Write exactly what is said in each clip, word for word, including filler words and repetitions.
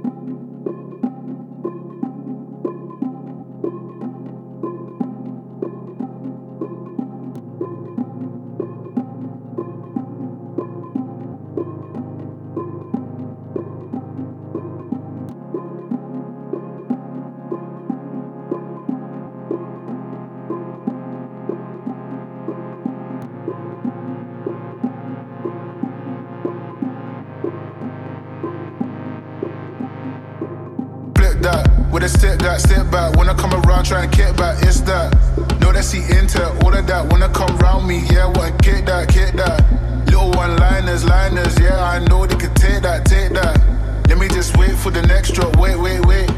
With a step that, step back. When I come around, try and kick back, it's that. Know that she into all of that. When I come round me, yeah, what kick that, kick that. Little one-liners, liners, yeah, I know they can take that, take that. Let me just wait for the next drop, wait, wait, wait.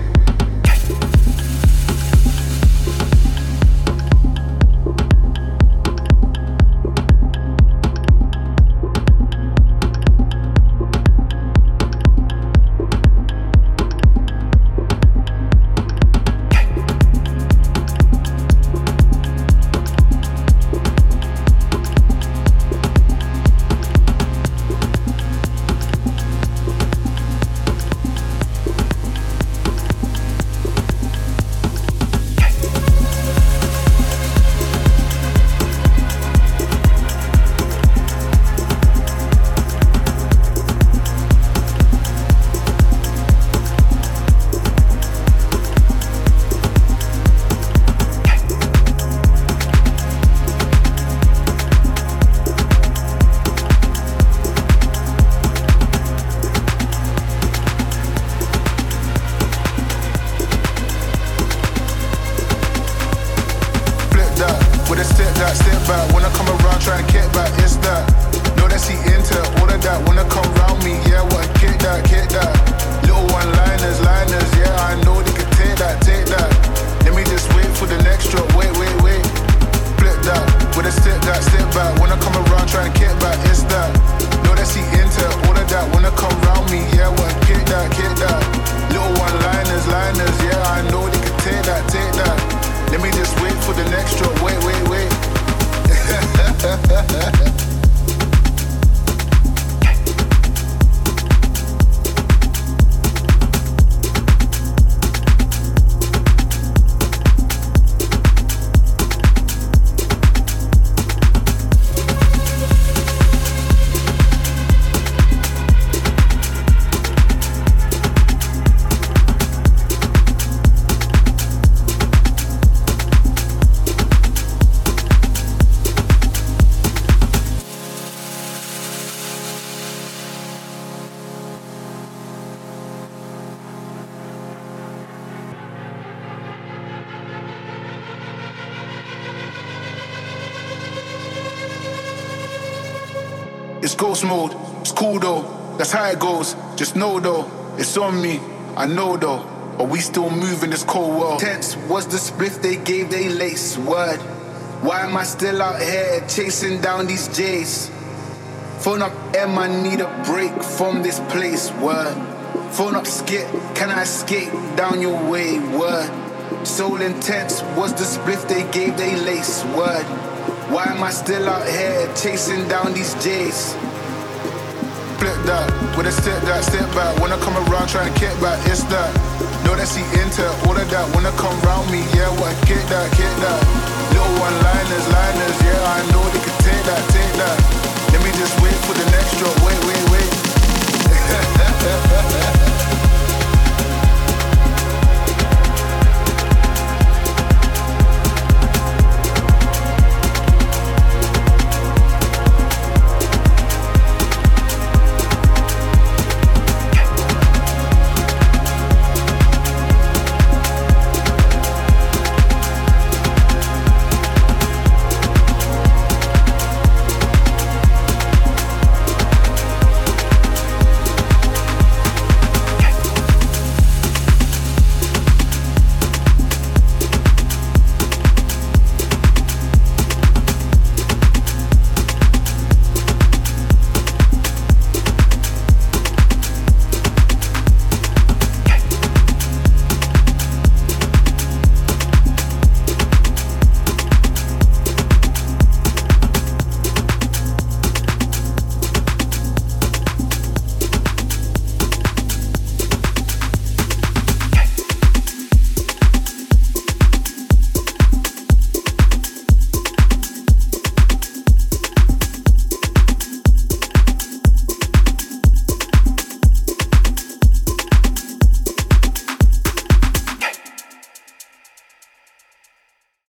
It's ghost mode, it's cool though, that's how it goes. Just know though, it's on me, I know though, but we still move in this cold world. Tense was the spliff they gave they lace, word. Why am I still out here chasing down these J's? Phone up M, I need a break from this place, word. Phone up Skip, can I escape down your way, word. Soul intense was the spliff they gave they lace, word. Why am I still out here chasing down these J's? Flip that, with a step that, step back. When I come around, try and kick back, it's that. Know that she into all of that. When I come round me, yeah, what kick that, kick that. Little one-liners, liners, yeah, I know they can take that, take that. Let me just wait for the next drop, wait, wait, wait.